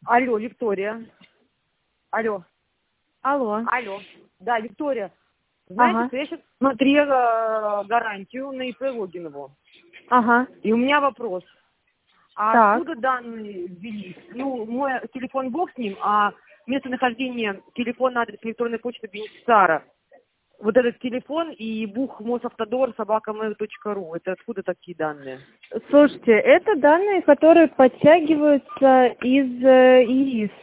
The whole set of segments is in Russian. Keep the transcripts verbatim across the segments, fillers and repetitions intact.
Алло, Виктория. Алло. Алло. Алло. Да, Виктория. Знаете, Ага. что я сейчас смотрела гарантию на ИП Логинову. Ага. И у меня вопрос. А Так. откуда данные ввелись? Ну, мой телефон бог с ним, а местонахождение, телефон, адрес электронной почты бенефициара. Вот этот телефон и бух Мосавтодор собака мэйл точка ру. Это откуда такие данные? Слушайте, это данные, которые подтягиваются из э, ИИС.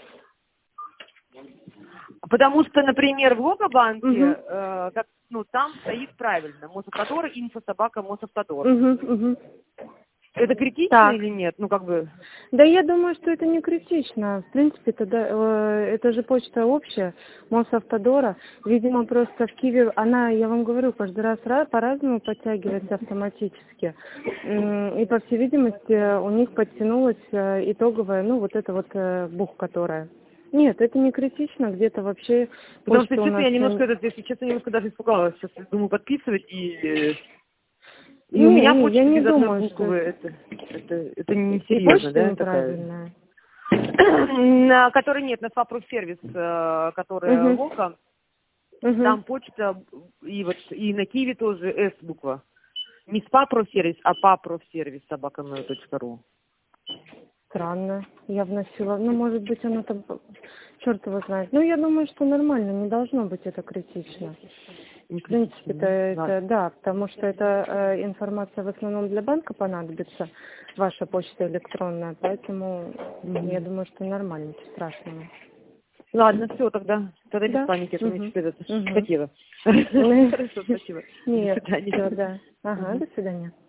Потому что, например, в Логобанке, Угу. э, как, ну, там стоит правильно. Мосавтодор, инфособака, Мосавтодор. Угу, угу. Это критично Так. или нет? Ну, как бы... Да я думаю, что это не критично. В принципе, это, да, э, это же почта общая, Мосавтодора. Видимо, просто в Киеве, она, я вам говорю, каждый раз ра- по-разному подтягивается автоматически. М, И, по всей видимости, у них подтянулась э, итоговая, ну, вот эта вот э, бух, которая. Нет, это не критично, где-то вообще Потому что, почта у честно, нас... я э, немножко, этот, если честно, немножко даже испугалась. Сейчас думаю подписывать, и, и у Не, меня не, я почта не без одной думаю, что буквы. это... Это, это, это И несерьезно, почта да, такая? неправильная. На которой нет, на Фапрофсервис, э, которая Угу, Лока, угу. там почта, и вот и на Киеве тоже С буква. Не СПА-профсервис, а ПА-профсервис собака мэйл точка ру. Странно. Я вносила. Ну, может быть, оно там... Черт его знает. Ну, я думаю, что нормально. Не должно быть это критично. Не В принципе, критично, это, да? это да, потому что это э, информация в основном для банка понадобится, ваша почта электронная, поэтому я Мгм. думаю, что нормально, ничего страшного. Ладно, все, тогда, тогда без Да? паники, это мне Угу. что-то это Угу. хотела. Хорошо, спасибо. До Нет, все, свидания. да. Ага, Мгм. до свидания.